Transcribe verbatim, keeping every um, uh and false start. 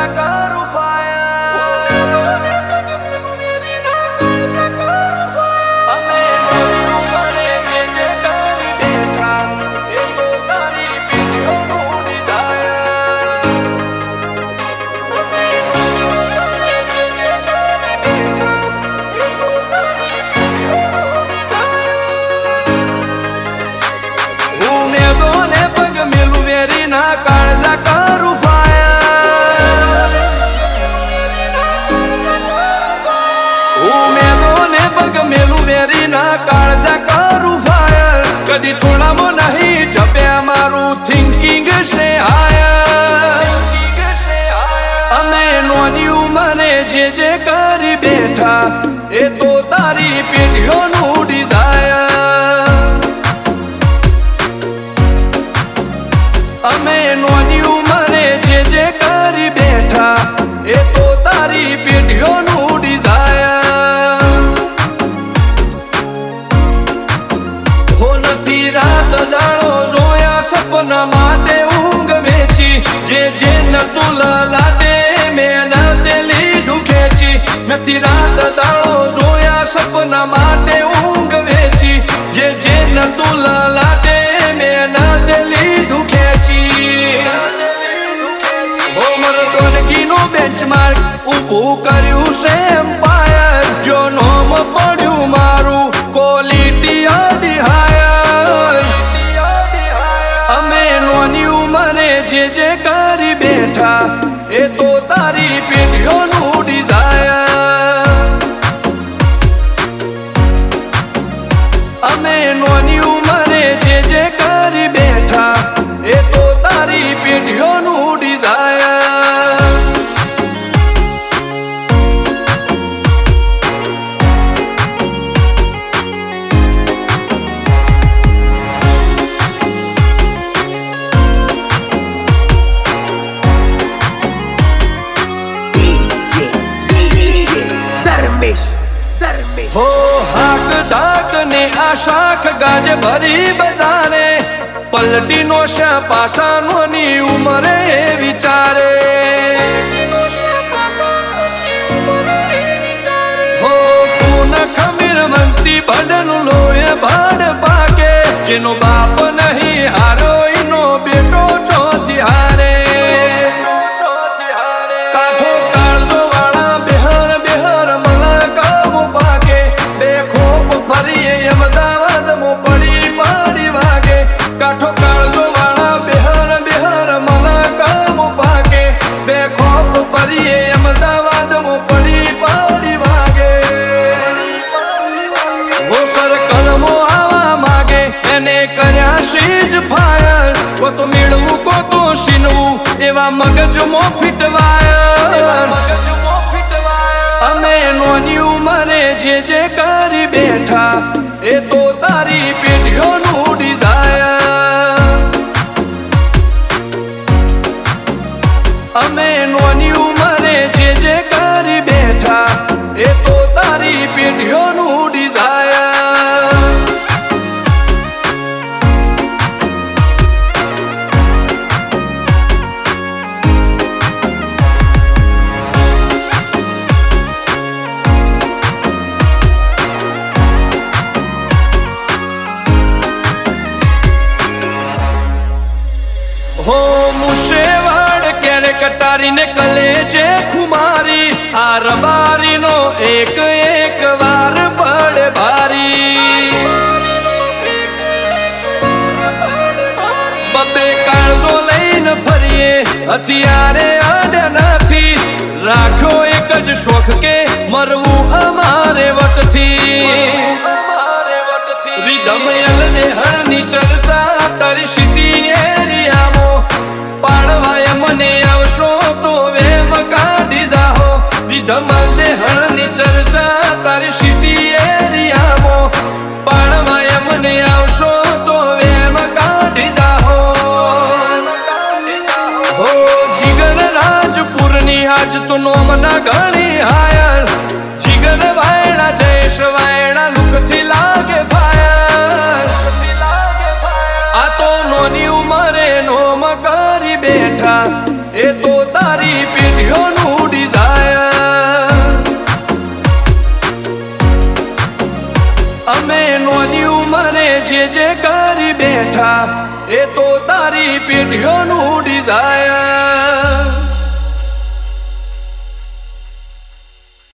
कदी थोड़ा मो नहीं जपे मारू थिंकिंग से आया अमे नोनी उमरे जे जे करी बैठा ए तो तारी पीढ़ियों नु डिजायर अमे नोनी उमरे जे जे करी बैठा ए तो तारी पीढ़ियों नु डिजायर रात दाड़ो जोया सपना माटे ऊंग वेची जे जे न तुला लादे मैं न दिली दुखेची मैं रात दाड़ो जोया सपना माटे ऊंग वेची जे जे न तुला लादे मैं न दिली दुखेची हो मर्दों की नो बेंचमार्क ऊभू कर्यु से एम्पायर जो नोम पड्यू मारू क्वॉलिटी आदि हायर जे जे करी बैठा ए तो तारी पीढ़ियों नु डिजायर अमे नोनी उमरे जे जे करी बैठा ए तो तारी पीढ़ियों नु डिजायर हो हाक डाक ने आशाख गाज भरी बजारे पलटी नोशा पासा नोनी उमरे विचारे हो पून खमीर मंती बदन लोए बाड़ पाके जिनो बाप नहीं हारो इनो बेटो चौथी हारे काठो कालजो वाला बेहर बेहर फरिए अहमदाबाद मो पड़ी पड़ी भागे काठो कालजो वाला बेहर बेहर मला काम पाके बेखौफ फरिए अहमदाबाद मो पड़ी पड़ी भागे वो सर कलमो आवा मागे मैंने कर्या शीज फायर को तो मिलू को तो सीनू एवा मगज मो फिटवायर अमे नोनी उमरे जे जे करी बैठा ए तो तारी पीढ़ियों नु डिजायर अमे नोनी उमरे जे जे करी बैठा ए तो तारी पीढ़ियों नु डिजायर हो मुशेवाड़ केरे कटारी ने कलेजे खुमारी आर बारी नो एक एक वार बड़े भारी बब्बे काळजो लईन फरिए हथियारे आडे नथी राख्यो एक ज शोख के मरवू अमारे वटथी रिधमयल ने हरनी चर्चा तारी सिटी एरिया मो पाड़वाय मने आवशो तो वेम काढी जाहो रिधमल ने हरनी चर्चा तारी सिटी एरिया मो पाड़वाय मने आवशो तो वेम काढी जाहो हो जिगर राजपुरनी आज तो नोमना घणी हायर जिगर वायड़ा जयश वायड़ा लुकथी लागे फायर आ तो नोनी उमरे नोम करी बैठा ए तो तारी पीढ़ियों અમે નોની ઉંમરે જે જે કરી બેઠા એ તો તારી પેઢીઓનું ડિઝાયર